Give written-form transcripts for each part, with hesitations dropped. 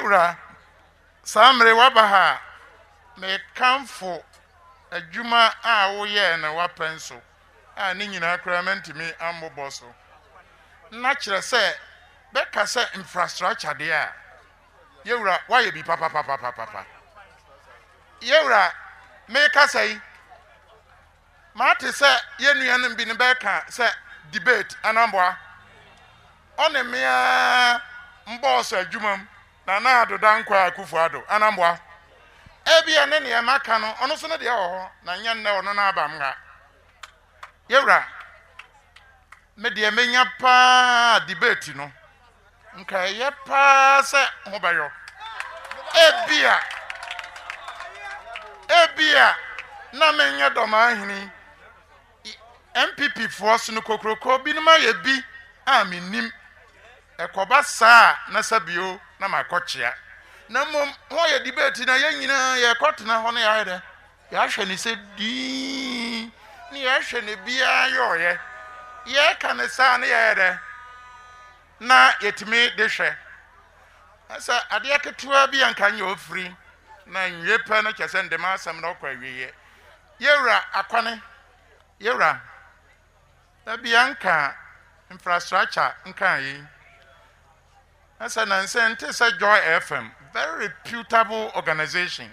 Yewra Samre wabaha me kamfo adwuma a wo ye na wapenso a ni nyina kramentimi amboboso na kire se be ka se infrastructure de a Yewra waye bi papa Yewra me ka sei mate se yenuanem bi ne be ka se debate anamboa one mea mboso adwumam na adoda nkwa Akufo-Addo anamboa ebia ne ne maka no ono so ne de ho na nya nne ono na aba mga Yewra me de menya pa debate no nka ye pa se ho bayo ebia na menya doma hini MPP force no kokroko bi no ma ye bi a menim ekoba saa na sabio na makochia na mom ho ye debate na ye nyina ye kotena ho na ya hede ya hwe ni se di ni ya hwe ne bia yoye ye kan saa na ye hede na yetimi de hwe asa ade aketua bia nka nya ofri na nyepa na kyese ndema asam na okwa wiye Yewra akwane Yewra da bia nka infrastructure nka yi asa na nsente sa Joy FM very reputable organization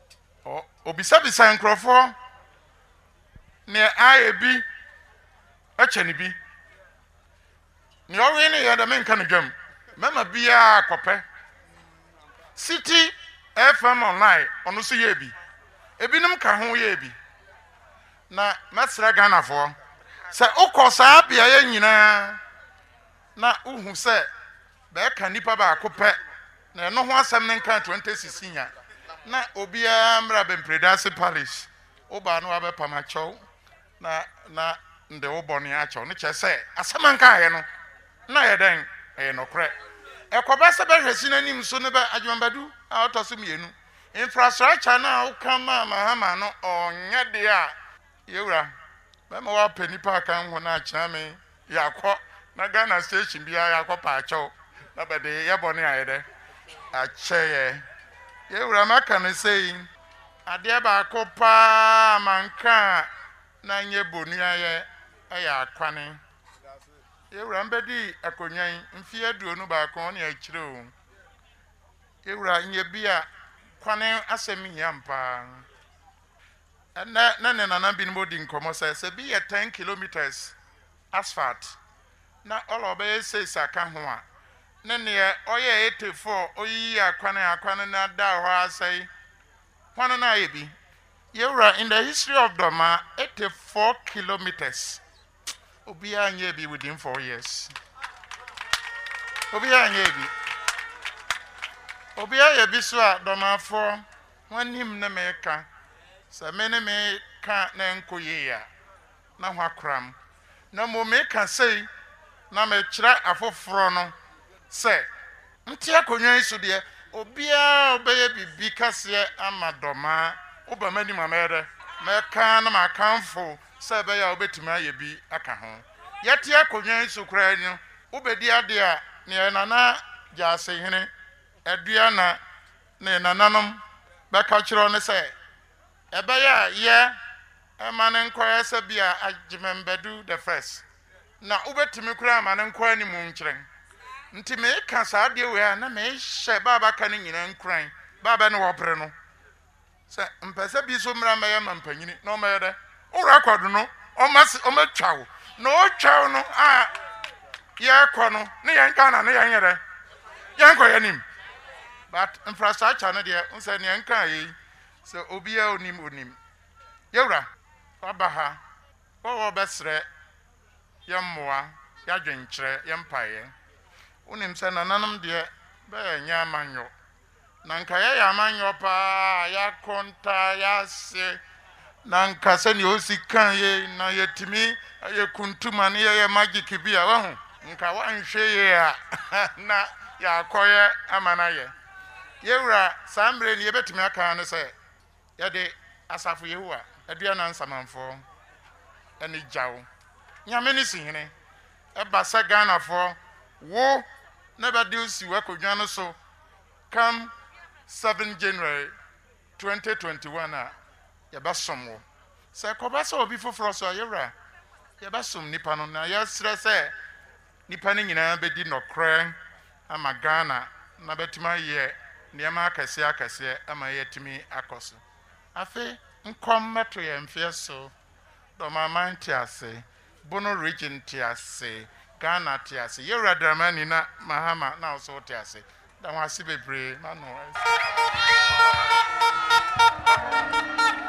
obisa nkrofo ne IAB achani bi ni owe ni ya da menka no dwam mama bia akope City FM online ono so ye bi ebinim ka ho ye bi na masra Ghana fo se ukosa bia ye nyina na uhu se be ka nipa ba akope na no ho asem ne nka 2016 nya na obia mra bempredase parish oba no abepam achow na nde oboni achow ne chese asem nka ye no na ye den e no kre ekoba se be hwesi nanim so ne ba adwambadu a otoso mienu infrastructure na ukama mahama no onye de a Yewra mema wa penipa kan ho na akira me yakọ na Ghana station bia yakọ pa achow na bede ye boni ayede acheye Yewra maka ne sei ade ba akopa manka na nye boni aye akwane Yewra mbedi akonyan mfi aduonu ba akon ne akire o Yewra nye bia kwane asemi nyampa na nana bi no di nkomo se bi 10 kilometers asphalt na all obey say saka ho a ne oye 84 oyi akwane na da ho asai hwana na ye bi Yewra in the history of Doma 84 kilometers obi anye bi within 4 years obi anye bi so a Doma for wanim na meka se me ka na nkoye ya na ho akram na mo me ka sei na me kira afoforo no se nti akonwan iso de obia obeye bibi kase amadoma obamani mamere me ka na makanfo se be ya obetima ye bi aka ho yete akonwan iso kra ni obedi ade a ne nana jase hene adua na ne nananom be ka kiro ne se ebaya ye emane nkoya se bia agimembedu the first na ubetimi kura mane nkoya ni mu nkyeren nti me ka sa de we na me hye baba ka ni nyina nkran baba ne wobre no se mpese bi so mra maye mampanyini no mayede ura kwado no omatwawo no otwawo no a ye kọ no ne yan kana ne yan yere yan koya nim but infrastructure no de unse ne yan kan yi so obia onim Yewra wabaha wo besre yemmoa yadwenkyere yempaye unim se nananam de be nya amanyo na nka ya amanyo pa ya konta ya se na nka se ni osikan ye na yetimi ye kuntuma ne ye magic bia wa ho nka wanhwe ye a na ya koye amanaye Yewra sambre ni yebetimi aka no se yade asafu Yehowa adua na nsamanfo eni jawo nyame ni sihene eba sa Ghana fo wo na ba de osi wa kodwan no so come 7 January 2021 yɛbɛsom wo sɛ kɔba sɛ obi foforɔ so yɛwura yɛbɛsom nipa no na yɛsrɛ sɛ nipa no nyinaa bɛdi nɔkorɛ ama Ghana na bɛtumi ayɛ nneɛma akɛseɛ ama yɛtumi akɔ so afei nkɔm mɛto yɛn mfeɛ so dɔmaman te ase Bono region te ase Ghana te ase yɛwura Dramani na Mahama na also te ase da ho ase bebree na no